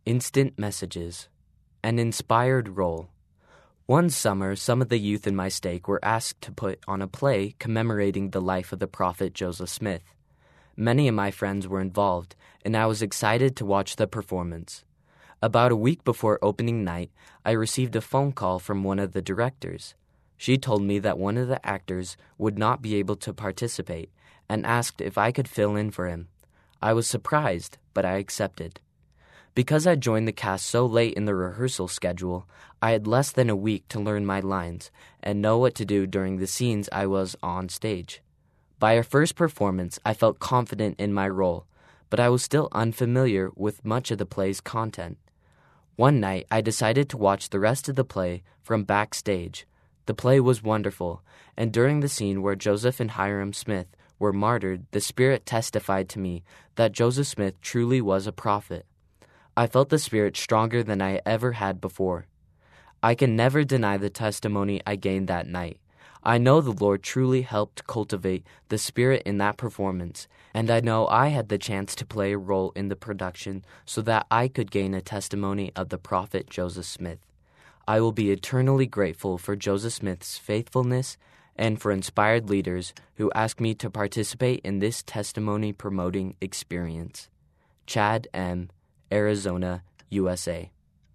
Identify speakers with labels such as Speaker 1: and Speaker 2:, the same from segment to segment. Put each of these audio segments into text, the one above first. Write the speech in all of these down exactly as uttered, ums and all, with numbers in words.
Speaker 1: Instant Messages, an inspired role. One summer, some of the youth in my stake were asked to put on a play commemorating the life of the prophet Joseph Smith. Many of my friends were involved, and I was excited to watch the performance. About a week before opening night, I received a phone call from one of the directors. She told me that one of the actors would not be able to participate and asked if I could fill in for him. I was surprised, but I accepted. Because I joined the cast so late in the rehearsal schedule, I had less than a week to learn my lines and know what to do during the scenes I was on stage. By our first performance, I felt confident in my role, but I was still unfamiliar with much of the play's content. One night, I decided to watch the rest of the play from backstage. The play was wonderful, and during the scene where Joseph and Hyrum Smith were martyred, the Spirit testified to me that Joseph Smith truly was a prophet. I felt the Spirit stronger than I ever had before. I can never deny the testimony I gained that night. I know the Lord truly helped cultivate the Spirit in that performance, and I know I had the chance to play a role in the production so that I could gain a testimony of the prophet Joseph Smith. I will be eternally grateful for Joseph Smith's faithfulness and for inspired leaders who asked me to participate in this testimony-promoting experience. Chad M., Arizona, U S A.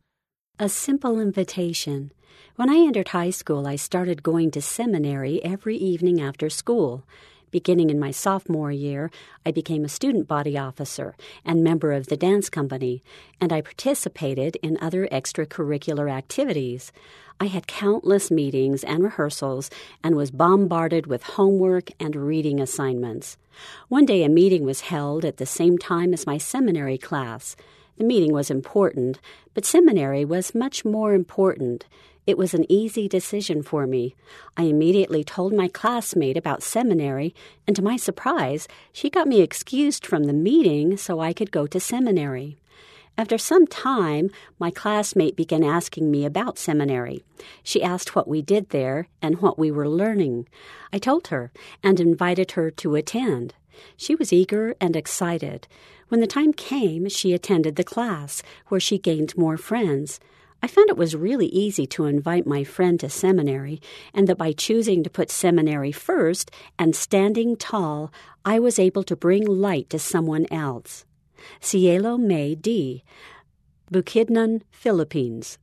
Speaker 2: A simple invitation. When I entered high school, I started going to seminary every evening after school. Beginning in my sophomore year, I became a student body officer and member of the dance company, and I participated in other extracurricular activities. I had countless meetings and rehearsals and was bombarded with homework and reading assignments. One day a meeting was held at the same time as my seminary class. The meeting was important, but seminary was much more important. It was an easy decision for me. I immediately told my classmate about seminary, and to my surprise, she got me excused from the meeting so I could go to seminary. After some time, my classmate began asking me about seminary. She asked what we did there and what we were learning. I told her and invited her to attend. She was eager and excited. When the time came, she attended the class, where she gained more friends. I found it was really easy to invite my friend to seminary, and that by choosing to put seminary first and standing tall, I was able to bring light to someone else. Cielo May D., Bukidnon, Philippines.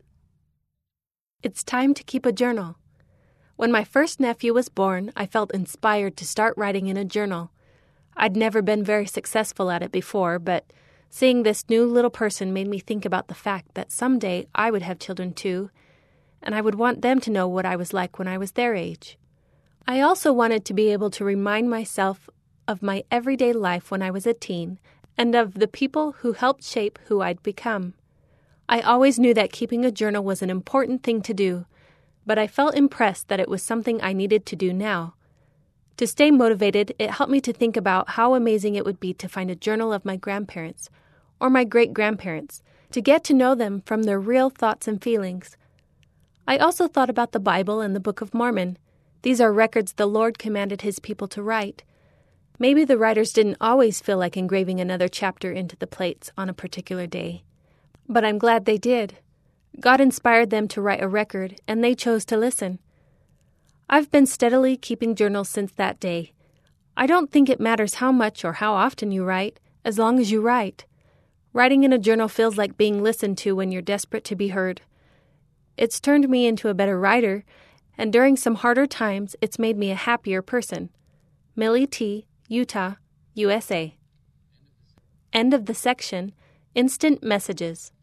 Speaker 3: It's time to keep a journal. When my first nephew was born, I felt inspired to start writing in a journal. I'd never been very successful at it before, but seeing this new little person made me think about the fact that someday I would have children too, and I would want them to know what I was like when I was their age. I also wanted to be able to remind myself of my everyday life when I was a teen and of the people who helped shape who I'd become. I always knew that keeping a journal was an important thing to do, but I felt impressed that it was something I needed to do now. To stay motivated, it helped me to think about how amazing it would be to find a journal of my grandparents or my great-grandparents, to get to know them from their real thoughts and feelings. I also thought about the Bible and the Book of Mormon. These are records the Lord commanded His people to write. Maybe the writers didn't always feel like engraving another chapter into the plates on a particular day, but I'm glad they did. God inspired them to write a record, and they chose to listen. I've been steadily keeping journals since that day. I don't think it matters how much or how often you write, as long as you write. Writing in a journal feels like being listened to when you're desperate to be heard. It's turned me into a better writer, and during some harder times, it's made me a happier person. Millie T., Utah, U S A. End of the section. Instant Messages.